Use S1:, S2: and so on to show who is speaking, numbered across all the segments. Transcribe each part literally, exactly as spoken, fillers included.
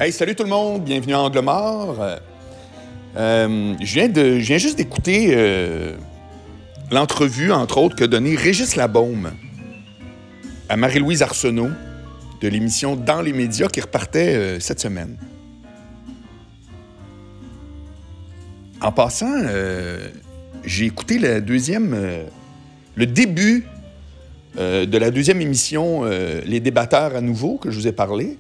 S1: Hey, salut tout le monde, bienvenue à Angle Mort. Euh, je, viens de, je viens juste d'écouter euh, l'entrevue, entre autres, qu'a donnée Régis Labaume à Marie-Louise Arsenault de l'émission Dans les médias qui repartait euh, cette semaine. En passant, euh, j'ai écouté la deuxième, euh, le début euh, de la deuxième émission euh, Les débatteurs à nouveau, que je vous ai parlé.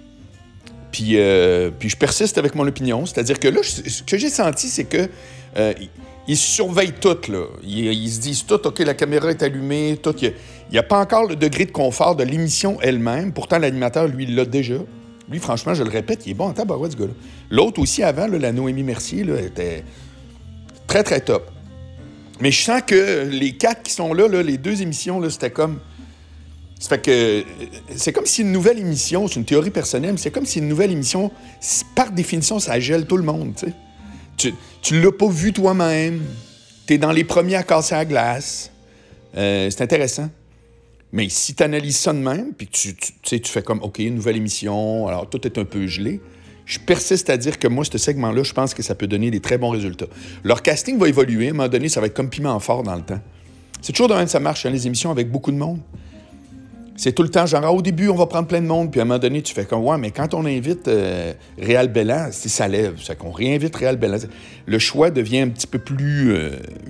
S1: Puis, euh, puis je persiste avec mon opinion. C'est-à-dire que là, je, ce que j'ai senti, c'est que euh, ils se surveillent tout, là. Ils, ils se disent tout, OK, la caméra est allumée, tout. Il n'y a, a pas encore le degré de confort de l'émission elle-même. Pourtant, l'animateur, lui, il l'a déjà. Lui, franchement, je le répète, il est bon en tabarouette, ce gars-là. L'autre aussi, avant, là, la Noémie Mercier, là, était très, très top. Mais je sens que les quatre qui sont là, là les deux émissions, là, c'était comme... Ça fait que c'est comme si une nouvelle émission, c'est une théorie personnelle, mais c'est comme si une nouvelle émission, par définition, ça gèle tout le monde, tu sais. Tu, tu l'as pas vu toi-même, t'es dans les premiers à casser la glace. Euh, c'est intéressant. Mais si tu analyses ça de même, puis que tu, tu, tu sais, tu fais comme, OK, une nouvelle émission, alors tout est un peu gelé, je persiste à dire que moi, ce segment-là, je pense que ça peut donner des très bons résultats. Leur casting va évoluer, à un moment donné, ça va être comme piment fort dans le temps. C'est toujours de même que ça marche, hein, les émissions avec beaucoup de monde. C'est tout le temps, genre, ah, au début, on va prendre plein de monde, puis à un moment donné, tu fais comme, ouais, mais quand on invite euh, Réal Belland, si ça lève, c'est qu'on réinvite Réal Belland. Le choix devient un petit peu plus euh,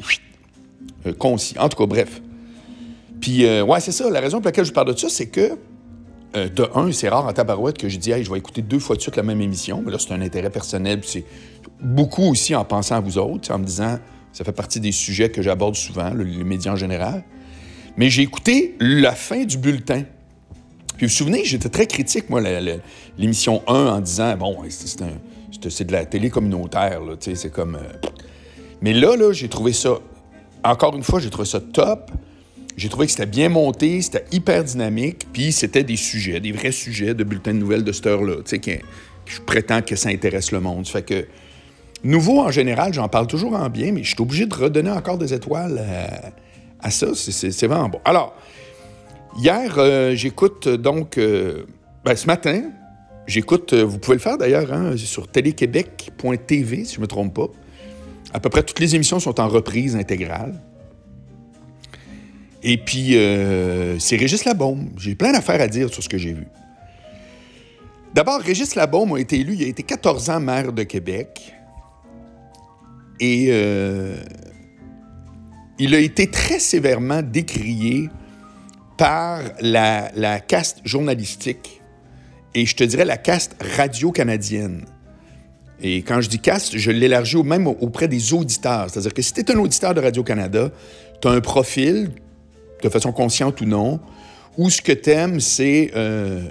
S1: euh, concis. En tout cas, bref. Puis, euh, ouais, c'est ça. La raison pour laquelle je parle de ça, c'est que, euh, de un, c'est rare en tabarouette que je dis, hey, je vais écouter deux fois de suite la même émission. Mais là, c'est un intérêt personnel, puis c'est beaucoup aussi en pensant à vous autres, en me disant, ça fait partie des sujets que j'aborde souvent, le, les médias en général. Mais j'ai écouté la fin du bulletin. Puis vous vous souvenez, j'étais très critique, moi, la, la, l'émission un, en disant, bon, c'est, c'est, un, c'est, c'est de la télé communautaire, là, tu sais, c'est comme... Euh... Mais là, là, j'ai trouvé ça, encore une fois, j'ai trouvé ça top. J'ai trouvé que c'était bien monté, c'était hyper dynamique, puis c'était des sujets, des vrais sujets de bulletins de nouvelles de cette heure-là, tu sais, que, que je prétends que ça intéresse le monde. Ça fait que, nouveau, en général, j'en parle toujours en bien, mais je suis obligé de redonner encore des étoiles à... à ça, c'est, c'est, c'est vraiment bon. Alors, hier, euh, j'écoute donc... Euh, ben, ce matin, j'écoute... Euh, vous pouvez le faire d'ailleurs, hein, sur télé québec point t v, si je ne me trompe pas. À peu près toutes les émissions sont en reprise intégrale. Et puis, euh, c'est Régis Labaume. J'ai plein d'affaires à dire sur ce que j'ai vu. D'abord, Régis Labaume a été élu, il a été quatorze ans maire de Québec. Et... Euh, il a été très sévèrement décrié par la, la caste journalistique et je te dirais la caste radio-canadienne. Et quand je dis caste, je l'élargis même auprès des auditeurs. C'est-à-dire que si tu es un auditeur de Radio-Canada, tu as un profil, de façon consciente ou non, où ce que tu aimes, c'est euh,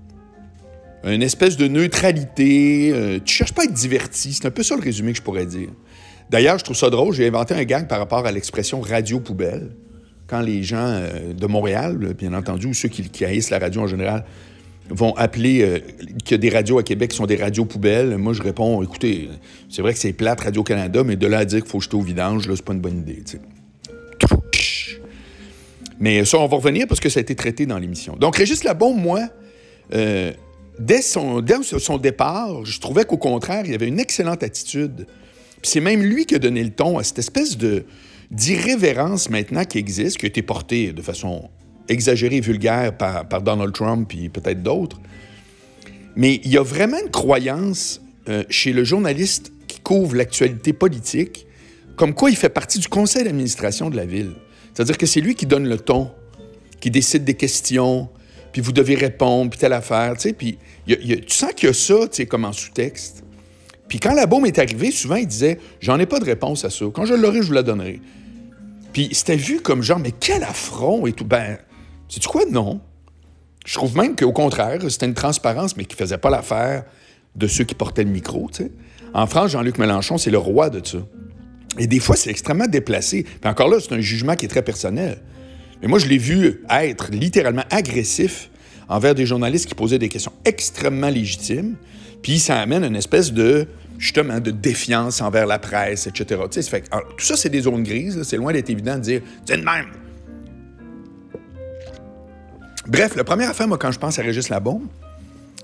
S1: une espèce de neutralité. Euh, tu cherches pas à être diverti. C'est un peu ça le résumé que je pourrais dire. D'ailleurs, je trouve ça drôle, j'ai inventé un gag par rapport à l'expression « radio-poubelle ». Quand les gens euh, de Montréal, bien entendu, ou ceux qui, qui haïssent la radio en général, vont appeler euh, qu'il y a des radios à Québec qui sont des radios-poubelles, moi, je réponds « Écoutez, c'est vrai que c'est plate Radio-Canada, mais de là à dire qu'il faut jeter au vidange, là, c'est pas une bonne idée. » t'sais. Mais ça, on va revenir parce que ça a été traité dans l'émission. Donc, Régis Labaume, moi, euh, dès, son, dès son départ, je trouvais qu'au contraire, il avait une excellente attitude. Puis c'est même lui qui a donné le ton à cette espèce de, d'irrévérence maintenant qui existe, qui a été portée de façon exagérée et vulgaire par, par Donald Trump et peut-être d'autres. Mais il y a vraiment une croyance euh, chez le journaliste qui couvre l'actualité politique, comme quoi il fait partie du conseil d'administration de la ville. C'est-à-dire que c'est lui qui donne le ton, qui décide des questions, puis vous devez répondre, puis telle affaire, tu sais. Puis y a, y a, tu sens qu'il y a ça, tu sais, comme en sous-texte. Puis quand Labaume est arrivé, souvent, il disait « J'en ai pas de réponse à ça. Quand je l'aurai, je vous la donnerai. » Puis c'était vu comme genre « Mais quel affront! » et tout. Ben, sais-tu quoi? Non. Je trouve même qu'au contraire, c'était une transparence, mais qui faisait pas l'affaire de ceux qui portaient le micro, tu sais. En France, Jean-Luc Mélenchon, c'est le roi de ça. Et des fois, c'est extrêmement déplacé. Puis encore là, c'est un jugement qui est très personnel. Mais moi, je l'ai vu être littéralement agressif envers des journalistes qui posaient des questions extrêmement légitimes. Puis ça amène une espèce de, justement, de défiance envers la presse, et cetera. Tu sais, ça fait, alors, tout ça, c'est des zones grises. Là, c'est loin d'être évident de dire « C'est de même! » Bref, la première affaire, moi, quand je pense à Régis Labaume,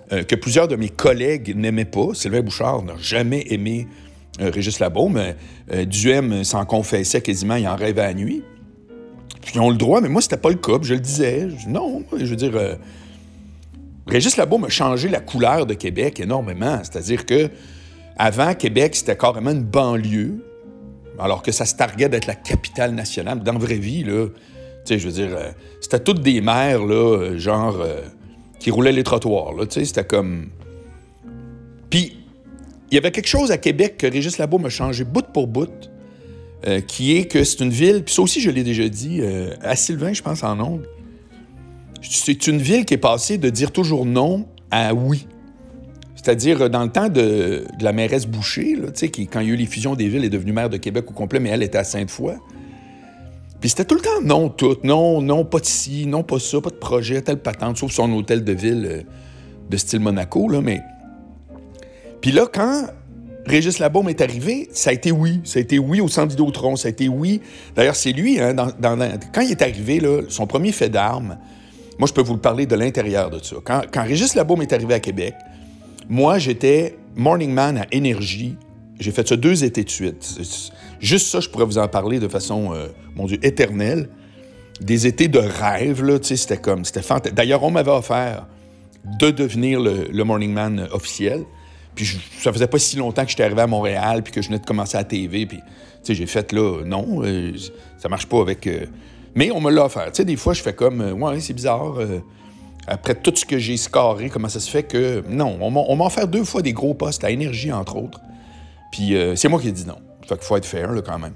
S1: euh, que plusieurs de mes collègues n'aimaient pas. Sylvain Bouchard n'a jamais aimé euh, Régis Labaume. Euh, Duhem s'en confessait quasiment, il en rêvait à la nuit. Puis ils ont le droit, mais moi, c'était pas le cas. Puis je le disais. Je, non, je veux dire... Euh, Régis Labaume a changé la couleur de Québec énormément. C'est-à-dire que avant, Québec, c'était carrément une banlieue, alors que ça se targuait d'être la capitale nationale. Dans la vraie vie, là, tu sais, je veux dire, euh, c'était toutes des maires, là, genre, euh, qui roulaient les trottoirs, là, tu sais, c'était comme... Puis, il y avait quelque chose à Québec que Régis Labaume a changé bout pour bout, euh, qui est que c'est une ville, puis ça aussi, je l'ai déjà dit, euh, à Sylvain, je pense, en ondes, c'est une ville qui est passée de dire toujours non à oui. C'est-à-dire, dans le temps de, de la mairesse Boucher, là, qui, quand il y a eu les fusions des villes, est devenue maire de Québec au complet, mais elle était à Sainte-Foy. Puis c'était tout le temps non, tout. Non, non, pas de ci, non, pas ça, pas de projet, telle patente, sauf son hôtel de ville euh, de style Monaco, là, mais... Puis là, quand Régis Labaume est arrivé, ça a été oui. Ça a été oui au centre Vidéotron, ça a été oui. D'ailleurs, c'est lui, hein, dans, dans, quand il est arrivé, là, son premier fait d'armes, moi, je peux vous le parler de l'intérieur de ça. Quand, quand Régis Labaume est arrivé à Québec, moi, j'étais morning man à Énergie. J'ai fait ça deux étés de suite. Juste ça, je pourrais vous en parler de façon, euh, mon Dieu, éternelle. Des étés de rêve, là, tu sais, c'était comme, c'était fantastique. D'ailleurs, on m'avait offert de devenir le, le morning man officiel. Puis je, ça faisait pas si longtemps que j'étais arrivé à Montréal puis que je venais de commencer à la T V. Puis, tu sais, j'ai fait, là, non, euh, ça marche pas avec... Euh, mais on me l'a offert. Tu sais, des fois, je fais comme, euh, ouais, c'est bizarre. Euh, après tout ce que j'ai scarré, comment ça se fait que... Non, on m'a, on m'a offert deux fois des gros postes à Énergie, entre autres. Puis euh, c'est moi qui ai dit non. Fait qu'il faut être fair, là, quand même.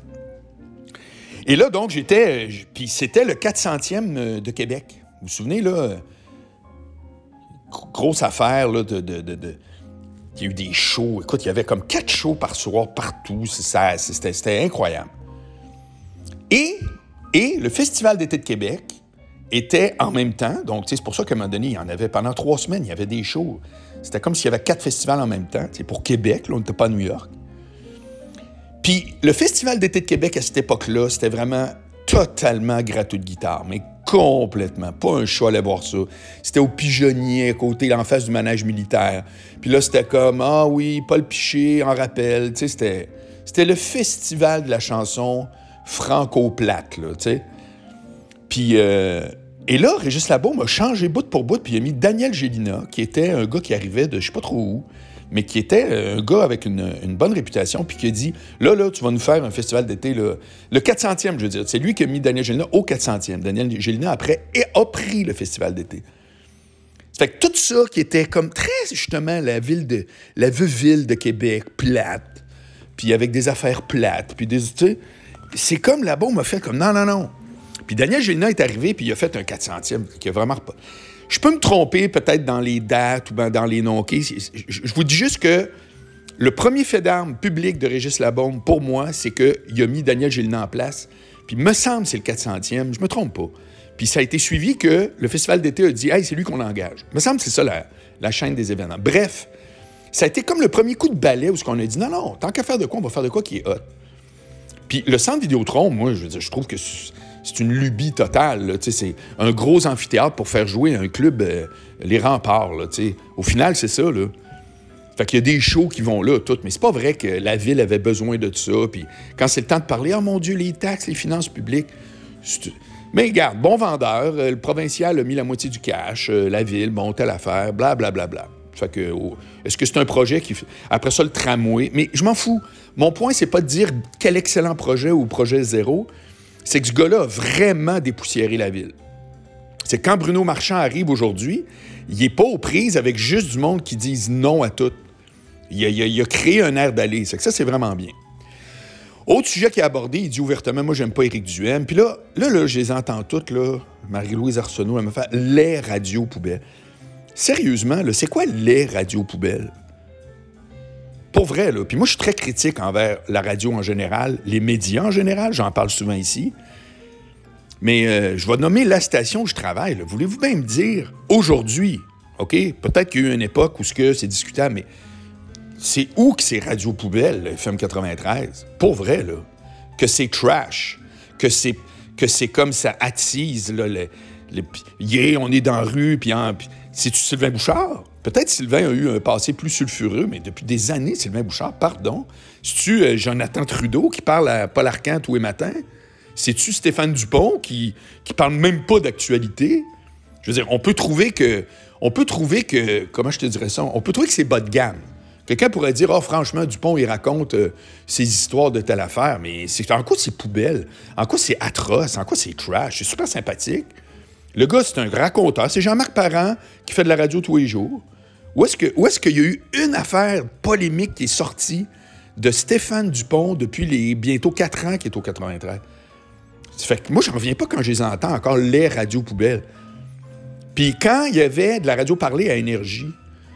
S1: Et là, donc, j'étais... Euh, puis c'était le quatre centième de Québec. Vous vous souvenez, là? Euh, grosse affaire, là, de... de, de, de... Il y a eu des shows. Écoute, il y avait comme quatre shows par soir, partout. Ça, c'était, c'était incroyable. Et... Et le Festival d'été de Québec était en même temps, donc c'est pour ça qu'à un moment donné, il y en avait pendant trois semaines, il y avait des shows. C'était comme s'il y avait quatre festivals en même temps, pour Québec, là, on n'était pas à New York. Puis le Festival d'été de Québec, à cette époque-là, c'était vraiment totalement gratuit de guitare, mais complètement, pas un choix à aller voir ça. C'était au Pigeonnier, à côté, en face du manège militaire. Puis là, c'était comme, ah oui, Paul Piché, en rappel, tu sais, c'était, c'était le festival de la chanson franco-plate, là, tu sais. Puis, euh, et là, Régis Labaume a changé bout pour bout, puis il a mis Daniel Gélina, qui était un gars qui arrivait de je sais pas trop où, mais qui était un gars avec une, une bonne réputation, puis qui a dit, là, là, tu vas nous faire un festival d'été, là, le quatre centième, je veux dire. C'est lui qui a mis Daniel Gélina au quatre centième. Daniel Gélina, après, a pris le festival d'été. Ça fait que tout ça, qui était comme très, justement, la ville de, la ville de Québec, plate, puis avec des affaires plates, puis des, tu sais, c'est comme là-bas, on m'a fait comme non, non, non. Puis Daniel Gélina est arrivé, puis il a fait un quatre centième, qui a vraiment pas. Je peux me tromper peut-être dans les dates ou ben dans les noms. Okay? Je vous dis juste que le premier fait d'armes public de Régis Labaume, pour moi, c'est qu'il a mis Daniel Gélina en place. Puis me semble que c'est le quatre centième, je me trompe pas. Puis ça a été suivi que le Festival d'été a dit « Hey, c'est lui qu'on engage ». Me semble que c'est ça la, la chaîne des événements. Bref, ça a été comme le premier coup de balai où on a dit « Non, non, tant qu'à faire de quoi, on va faire de quoi qui est hot ». Puis le centre Vidéotron, moi, je veux dire, je trouve que c'est une lubie totale. Là, c'est un gros amphithéâtre pour faire jouer un club, euh, les Remparts. Là, au final, c'est ça. Là. Fait qu'il y a des shows qui vont là, tout. Mais c'est pas vrai que la ville avait besoin de ça. Puis quand c'est le temps de parler, « Oh mon Dieu, les taxes, les finances publiques. » Mais regarde, bon vendeur, euh, le provincial a mis la moitié du cash, euh, la ville, bon, telle affaire, blablabla. Bla, bla, bla. Fait que, oh, est-ce que c'est un projet qui... Après ça, le tramway. Mais je m'en fous. Mon point, c'est pas de dire quel excellent projet ou projet zéro. C'est que ce gars-là a vraiment dépoussiéré la ville. C'est quand Bruno Marchand arrive aujourd'hui, il n'est pas aux prises avec juste du monde qui dise non à tout. Il a, il a, il a créé un air d'aller. C'est que ça, c'est vraiment bien. Autre sujet qu'il a abordé, il dit ouvertement, moi, j'aime pas Éric Duhem. Puis là, là, là, je les entends toutes, là. Marie-Louise Arsenault, elle me fait les radios poubelles. Sérieusement, là, c'est quoi les radios poubelles? Pour vrai, là. Puis moi, je suis très critique envers la radio en général, les médias en général, j'en parle souvent ici. Mais euh, je vais nommer la station où je travaille. Là. Voulez-vous bien me dire, aujourd'hui, OK, peut-être qu'il y a eu une époque où c'est discutable, mais c'est où que c'est radio poubelle, F M quatre-vingt-treize? Pour vrai, là. Que c'est trash, que c'est, que c'est comme ça attise, là, le, le, yeah, on est dans la rue, puis... C'est-tu Sylvain Bouchard? Peut-être Sylvain a eu un passé plus sulfureux, mais depuis des années, Sylvain Bouchard, pardon. C'est-tu euh, Jonathan Trudeau qui parle à Paul Arcand tous les matins? C'est-tu Stéphane Dupont qui, qui parle même pas d'actualité? Je veux dire, on peut trouver que... On peut trouver que... Comment je te dirais ça? On peut trouver que c'est bas de gamme. Quelqu'un pourrait dire, « Oh, franchement, Dupont, il raconte euh, ses histoires de telle affaire. » Mais c'est, en quoi c'est poubelle? En quoi c'est atroce? En quoi c'est trash? C'est super sympathique. Le gars, c'est un raconteur. C'est Jean-Marc Parent qui fait de la radio tous les jours. Où est-ce que, où est-ce qu'il y a eu une affaire polémique qui est sortie de Stéphane Dupont depuis les bientôt quatre ans qu'il est au quatre-vingt-treize? Ça fait que moi, je ne reviens pas quand je les entends encore, les radios poubelles. Puis quand il y avait de la radio parlée à Énergie,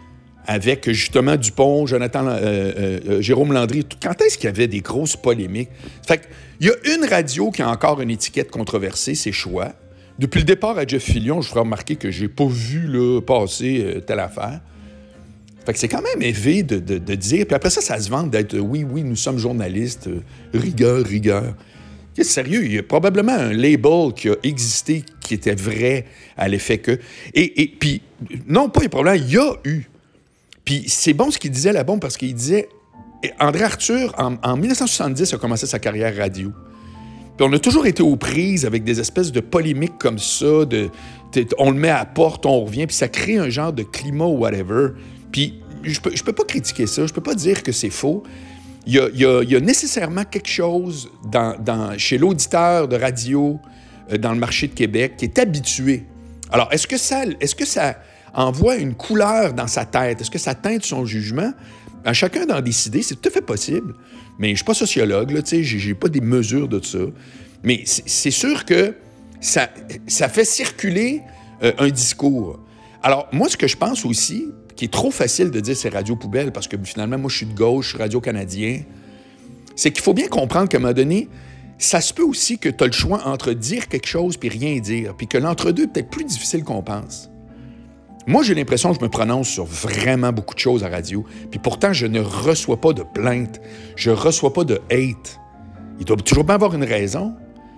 S1: avec justement Dupont, Jonathan, euh, euh, Jérôme Landry, quand est-ce qu'il y avait des grosses polémiques? Ça fait qu'il y a une radio qui a encore une étiquette controversée, c'est Choix. Depuis le départ à Jeff Fillion, je vous ferai remarquer que j'ai pas vu là, passer euh, telle affaire. Fait que c'est quand même élevé de, de, de dire... Puis après ça, ça se vante d'être « Oui, oui, nous sommes journalistes, euh, rigueur, rigueur. » C'est sérieux, il y a probablement un label qui a existé qui était vrai à l'effet que... Et, et puis, non, pas les problèmes, il y a eu. Puis c'est bon ce qu'il disait là-bas parce qu'il disait... André Arthur, en, en dix-neuf cent soixante-dix, a commencé sa carrière radio. Puis on a toujours été aux prises avec des espèces de polémiques comme ça, de, de, on le met à la porte, on revient, puis ça crée un genre de climat ou whatever. Puis je peux, je peux pas critiquer ça, je peux pas dire que c'est faux. Il y a, il y a, il y a nécessairement quelque chose dans, dans, chez l'auditeur de radio, euh, dans le marché de Québec, qui est habitué. Alors, est-ce que ça, est-ce que ça envoie une couleur dans sa tête? Est-ce que ça teinte son jugement? À chacun d'en décider, c'est tout à fait possible. Mais je ne suis pas sociologue, là, tu sais, j'ai, j'ai pas des mesures de ça. Mais c'est, c'est sûr que ça, ça fait circuler euh, un discours. Alors, moi, ce que je pense aussi, qui est trop facile de dire c'est radio poubelle, parce que finalement, moi, je suis de gauche, je suis radio-canadien, c'est qu'il faut bien comprendre qu'à un moment donné, ça se peut aussi que tu as le choix entre dire quelque chose puis rien dire, puis que l'entre-deux est peut-être plus difficile qu'on pense. Moi, j'ai l'impression que je me prononce sur vraiment beaucoup de choses à radio, puis pourtant, je ne reçois pas de plaintes, je ne reçois pas de hate. Il doit toujours bien avoir une raison.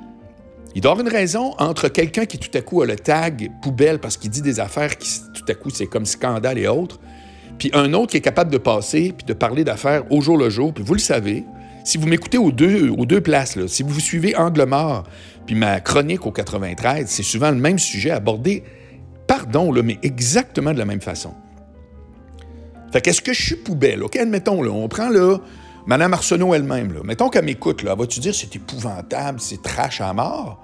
S1: Il doit y avoir une raison entre quelqu'un qui, tout à coup, a le tag poubelle parce qu'il dit des affaires qui, tout à coup, c'est comme scandale et autres, puis un autre qui est capable de passer puis de parler d'affaires au jour le jour, puis vous le savez, si vous m'écoutez aux deux, aux deux places, là, si vous suivez Angle mort puis ma chronique au quatre-vingt-treize, c'est souvent le même sujet abordé, pardon, là, mais exactement de la même façon. Fait qu'est-ce que je suis poubelle? OK, admettons, là, on prend, là, Mme Arsenault elle-même, là. Mettons qu'elle m'écoute, là, vas-tu dire c'est épouvantable, c'est trash à mort?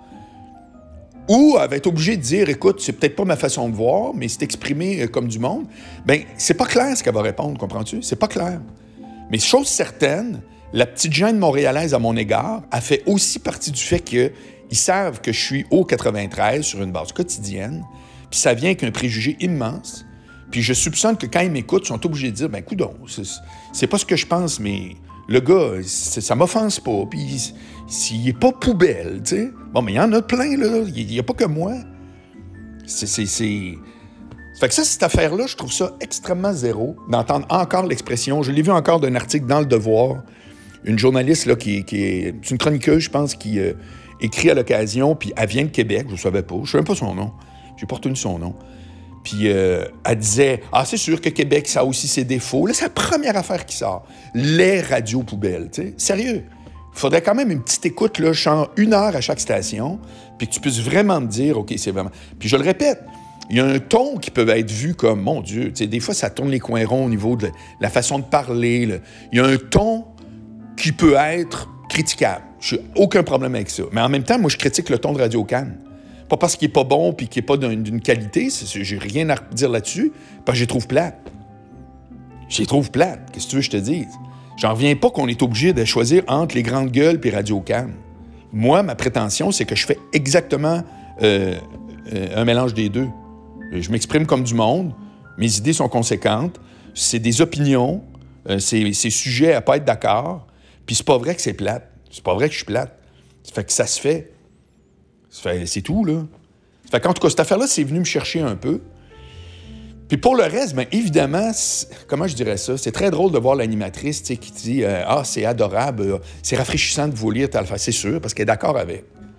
S1: Ou elle va être obligée de dire, écoute, c'est peut-être pas ma façon de voir, mais c'est exprimé comme du monde. Bien, c'est pas clair ce qu'elle va répondre, comprends-tu? C'est pas clair. Mais chose certaine, la petite gêne montréalaise à mon égard a fait aussi partie du fait qu'ils savent que je suis au quatre-vingt-treize sur une base quotidienne, puis ça vient avec un préjugé immense. Puis je soupçonne que quand ils m'écoutent, ils sont obligés de dire, ben coudonc, c'est, c'est pas ce que je pense, mais le gars, ça m'offense pas, puis s'il est pas poubelle, tu sais. Bon, mais il y en a plein, là, il n'y a pas que moi. C'est, c'est, c'est... Fait que ça, cette affaire-là, je trouve ça extrêmement zéro, d'entendre encore l'expression. Je l'ai vu encore d'un article dans Le Devoir, une journaliste, là, qui, qui est... C'est une chroniqueuse, je pense, qui euh, écrit à l'occasion, puis elle vient de Québec, je ne savais pas, je ne sais même pas son nom. J'ai pas retenu son nom. Puis euh, elle disait « Ah, c'est sûr que Québec, ça a aussi ses défauts. » Là, c'est la première affaire qui sort. Les radios poubelles, tu sais. Sérieux. Il faudrait quand même une petite écoute, là, genre une heure à chaque station, puis que tu puisses vraiment me dire « OK, c'est vraiment... » Puis je le répète, il y a un ton qui peut être vu comme « Mon Dieu, tu sais, des fois, ça tourne les coins ronds au niveau de la façon de parler. Là. » Il y a un ton qui peut être critiquable. Je n'ai aucun problème avec ça. Mais en même temps, moi, je critique le ton de Radio-Can. Pas parce qu'il n'est pas bon puis qu'il n'est pas d'une, d'une qualité, c'est, j'ai rien à dire là-dessus, parce que je les trouve plates. Je les trouve plates. Qu'est-ce que tu veux que je te dise? J'en reviens pas qu'on est obligé de choisir entre les grandes gueules et Radio-Can. Moi, ma prétention, c'est que je fais exactement euh, euh, un mélange des deux. Je m'exprime comme du monde, mes idées sont conséquentes, c'est des opinions, euh, c'est, c'est sujet à pas être d'accord, puis c'est pas vrai que c'est plate. C'est pas vrai que je suis plate. Ça fait que ça se fait. Ça fait, c'est tout, là. Ça fait qu'en tout cas, cette affaire-là, c'est venu me chercher un peu. Puis pour le reste, bien évidemment, comment je dirais ça? C'est très drôle de voir l'animatrice, tu sais, qui dit euh, « Ah, c'est adorable, c'est rafraîchissant de vous lire telle affaire. » C'est sûr, parce qu'elle est d'accord avec.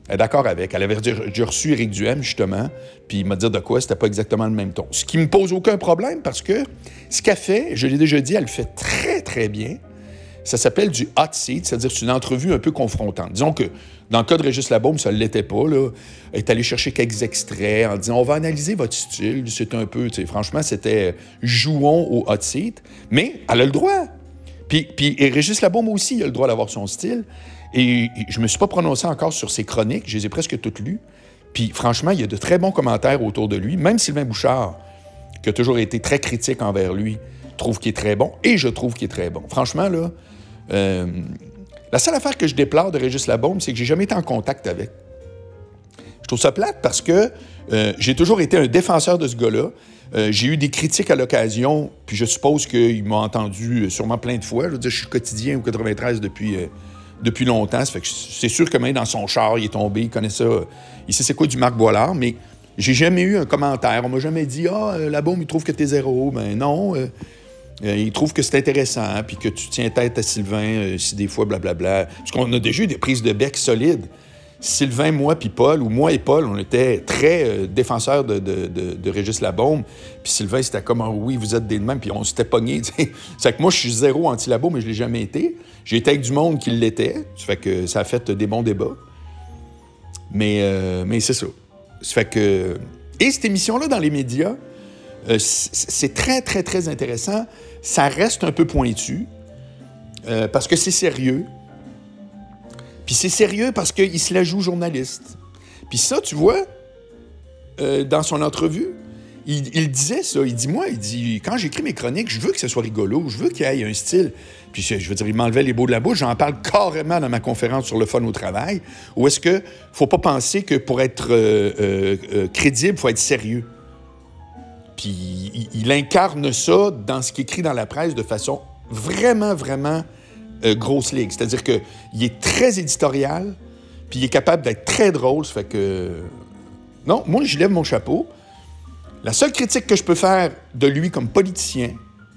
S1: Elle est d'accord avec. Elle avait déjà reçu Éric Duhem, justement, puis il m'a dit de quoi, c'était pas exactement le même ton. Ce qui me pose aucun problème, parce que ce qu'elle fait, je l'ai déjà dit, elle le fait très, très bien. Ça s'appelle du hot seat, c'est-à-dire c'est une entrevue un peu confrontante. Disons que dans le cas de Régis Labaume, ça ne l'était pas, là. Elle est allée chercher quelques extraits en disant « On va analyser votre style ». C'est un peu, tu sais, franchement, c'était « Jouons au hot seat ». Mais elle a le droit. Puis, puis et Régis Labaume aussi, il a le droit d'avoir son style. Et je ne me suis pas prononcé encore sur ses chroniques, je les ai presque toutes lues. Puis franchement, il y a de très bons commentaires autour de lui. Même Sylvain Bouchard, qui a toujours été très critique envers lui, trouve qu'il est très bon. Et je trouve qu'il est très bon. Franchement, là, euh, la seule affaire que je déplore de Régis Labaume, c'est que j'ai jamais été en contact avec. Je trouve ça plate parce que euh, j'ai toujours été un défenseur de ce gars-là. Euh, j'ai eu des critiques à l'occasion, puis je suppose qu'il m'a entendu sûrement plein de fois. Je veux dire, je suis quotidien au quatre-vingt-treize depuis... Euh, depuis longtemps. Ça fait que c'est sûr que même dans son char, il est tombé, il connaît ça. Il sait c'est quoi du Marc Boilard, mais j'ai jamais eu un commentaire. On m'a jamais dit « Ah, euh, Labaume, il trouve que t'es zéro. » Ben non, euh, euh, il trouve que c'est intéressant, puis que tu tiens tête à Sylvain, euh, si des fois, blablabla. Parce qu'on a déjà eu des prises de bec solides. Sylvain, moi, puis Paul, ou moi et Paul, on était très euh, défenseurs de, de, de, de Régis Labaume. Puis Sylvain, c'était comme oh, « Oui, vous êtes des de même. » Puis on s'était pognés. C'est que moi, je suis zéro anti-Labaume, mais je l'ai jamais été. J'ai été avec du monde qui l'était. Ça fait que ça a fait des bons débats. Mais, euh, mais c'est ça. Ça fait que... Et cette émission-là, dans les médias, euh, c'est très, très, très intéressant. Ça reste un peu pointu, euh, parce que c'est sérieux. Puis c'est sérieux parce qu'il se la joue journaliste. Puis ça, tu vois, euh, dans son entrevue, il, il disait ça. Il dit, moi, il dit, quand j'écris mes chroniques, je veux que ce soit rigolo, je veux qu'il y ait un style. Puis je veux dire, il m'enlevait les mots de la bouche. J'en parle carrément dans ma conférence sur le fun au travail, où est-ce que faut pas penser que pour être euh, euh, euh, crédible, il faut être sérieux. Puis il, il incarne ça dans ce qu'il écrit dans la presse de façon vraiment, vraiment euh, grosse ligue. C'est-à-dire qu'il est très éditorial, puis il est capable d'être très drôle. Ça fait que... Non, moi, je lève mon chapeau. La seule critique que je peux faire de lui comme politicien,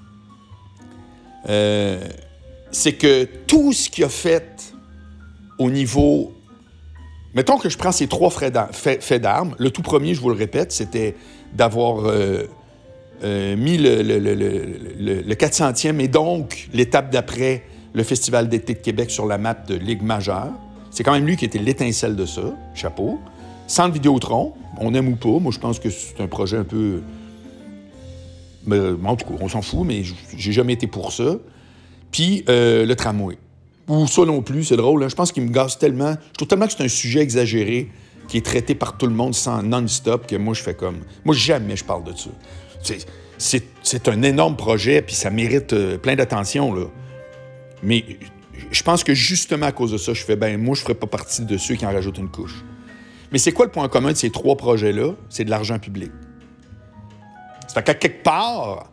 S1: euh, c'est que tout ce qu'il a fait au niveau... Mettons que je prends ces trois faits d'armes. Le tout premier, je vous le répète, c'était d'avoir euh, euh, mis le, le, le, le, le quatre centième et donc l'étape d'après, le Festival d'été de Québec sur la map de Ligue majeure. C'est quand même lui qui était l'étincelle de ça. Chapeau. Centre Vidéotron, on aime ou pas. Moi, je pense que c'est un projet un peu... Mais, en tout cas, on s'en fout, mais j'ai jamais été pour ça. Puis euh, le tramway. Ou ça non plus, c'est drôle. Hein? Je pense qu'il me gaze tellement. Je trouve tellement que c'est un sujet exagéré qui est traité par tout le monde sans non-stop que moi, je fais comme... Moi, jamais je parle de ça. C'est, c'est, c'est un énorme projet, puis ça mérite euh, plein d'attention, là. Mais je pense que justement à cause de ça, je fais, ben moi, je ne ferais pas partie de ceux qui en rajoutent une couche. Mais c'est quoi le point commun de ces trois projets-là? C'est de l'argent public. Ça fait qu'à quelque part,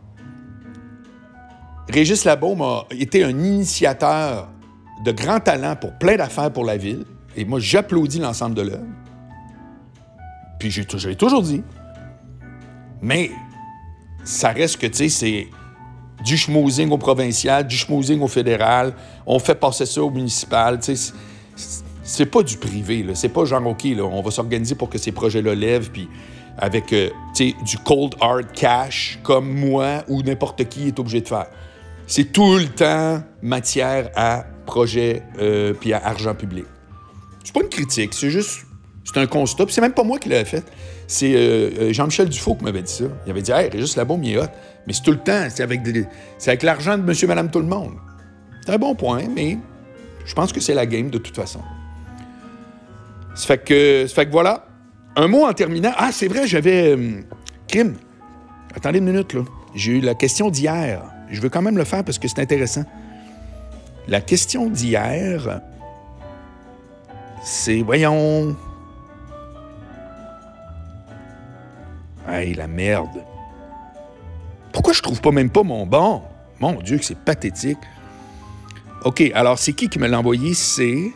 S1: Régis Labaume a été un initiateur de grands talents pour plein d'affaires pour la ville. Et moi, j'applaudis l'ensemble de l'œuvre. Puis j'ai, j'ai toujours dit. Mais ça reste que, tu sais, c'est du schmoozing au provincial, du schmoozing au fédéral. On fait passer ça au municipal. Tu sais, c'est, c'est pas du privé, là. C'est pas genre, OK, là, on va s'organiser pour que ces projets-là lèvent, puis avec, euh, tu sais, du cold hard cash, comme moi ou n'importe qui est obligé de faire. C'est tout le temps matière à projet euh, puis à argent public. C'est pas une critique, c'est juste... C'est un constat. Puis c'est même pas moi qui l'avais fait. C'est euh, Jean-Michel Dufault qui m'avait dit ça. Il avait dit « Hey, Régis Labaume, il est hot. » Mais c'est tout le temps. C'est avec, des, c'est avec l'argent de monsieur, madame, tout le monde. C'est un bon point, mais je pense que c'est la game de toute façon. Ça fait que, ça fait que voilà. Un mot en terminant. Ah, c'est vrai, j'avais... Euh, crime. Attendez une minute, là. J'ai eu la question d'hier. Je veux quand même le faire parce que c'est intéressant. La question d'hier, c'est... Voyons... Hey, la merde. Pourquoi je trouve pas même pas mon bon? Mon Dieu, que c'est pathétique. OK, alors c'est qui qui me l'a envoyé? C'est...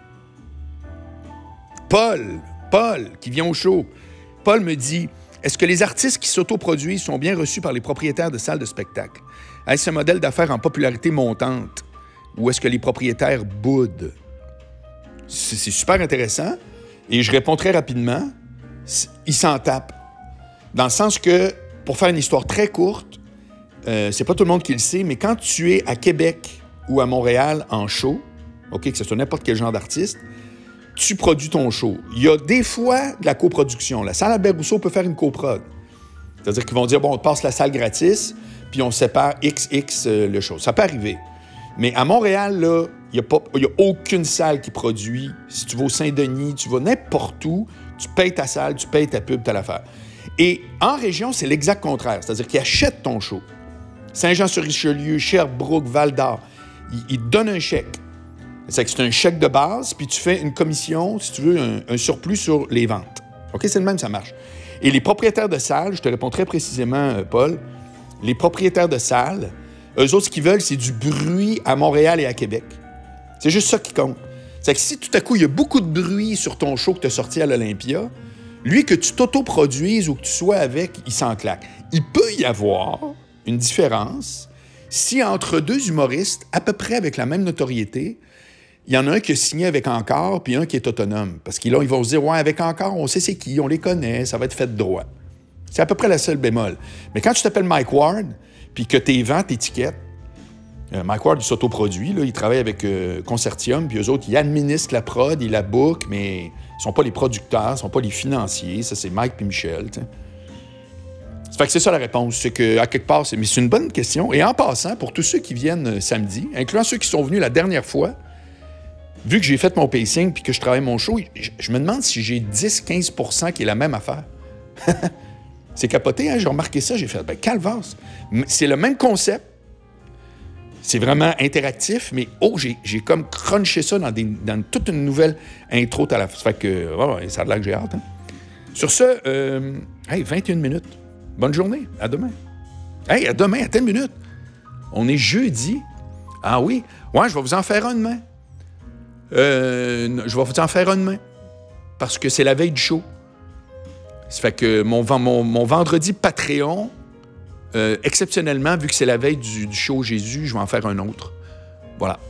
S1: Paul. Paul, qui vient au show. Paul me dit... Est-ce que les artistes qui s'autoproduisent sont bien reçus par les propriétaires de salles de spectacle? Est-ce un modèle d'affaires en popularité montante? Ou est-ce que les propriétaires boudent? C'est, c'est super intéressant. Et je réponds très rapidement, ils s'en tapent. Dans le sens que, pour faire une histoire très courte, euh, c'est pas tout le monde qui le sait, mais quand tu es à Québec ou à Montréal en show, OK, que ce soit n'importe quel genre d'artiste, tu produis ton show. Il y a des fois de la coproduction. La salle Albert-Rousseau peut faire une coprod. C'est-à-dire qu'ils vont dire, bon, on te passe la salle gratis, puis on sépare X X euh, le show. Ça peut arriver. Mais à Montréal, là, il n'y a, a aucune salle qui produit. Si tu vas au Saint-Denis, tu vas n'importe où, tu payes ta salle, tu payes ta pub, tu as l'affaire. Et en région, c'est l'exact contraire. C'est-à-dire qu'ils achètent ton show. Saint-Jean-sur-Richelieu, Sherbrooke, Val-d'Or, ils, ils te donnent un chèque. C'est que c'est un chèque de base, puis tu fais une commission, si tu veux, un, un surplus sur les ventes. OK? C'est le même, ça marche. Et les propriétaires de salles, je te réponds très précisément, Paul, les propriétaires de salles, eux autres, ce qu'ils veulent, c'est du bruit à Montréal et à Québec. C'est juste ça qui compte. C'est que si tout à coup, il y a beaucoup de bruit sur ton show que tu as sorti à l'Olympia, lui, que tu t'auto-produises ou que tu sois avec, il s'en claque. Il peut y avoir une différence si entre deux humoristes, à peu près avec la même notoriété, il y en a un qui a signé avec Encore, puis un qui est autonome. Parce que là, ils vont se dire, ouais, avec Encore, on sait c'est qui, on les connaît, ça va être fait de droit. C'est à peu près la seule bémol. Mais quand tu t'appelles Mike Ward, puis que tes ventes étiquettes, euh, Mike Ward, il s'autoproduit, là, il travaille avec euh, Concertium, puis eux autres, ils administrent la prod, ils la bookent, mais ils ne sont pas les producteurs, ils ne sont pas les financiers. Ça, c'est Mike puis Michel, t'sais. Ça fait que c'est ça la réponse. C'est qu'à quelque part, c'est... Mais c'est une bonne question. Et en passant, pour tous ceux qui viennent euh, samedi, incluant ceux qui sont venus la dernière fois, vu que j'ai fait mon pacing puis que je travaille mon show, je, je me demande si j'ai dix à quinze pour cent qui est la même affaire. C'est capoté, hein? J'ai remarqué ça, j'ai fait, ben calvasse. C'est le même concept. C'est vraiment interactif, mais oh, j'ai, j'ai comme crunché ça dans, des, dans toute une nouvelle intro à la fin. Ça fait que, ouais, ça a l'air que j'ai hâte. Hein? Sur ce, euh, hey, vingt et une minutes. Bonne journée. À demain. Hey, à demain, à telle minute. On est jeudi. Ah oui? Ouais, je vais vous en faire un demain. Euh, je vais vous en faire un demain. Parce que c'est la veille du show. Ça fait que mon, mon, mon vendredi Patreon, euh, exceptionnellement, vu que c'est la veille du, du show Jésus, je vais en faire un autre. Voilà.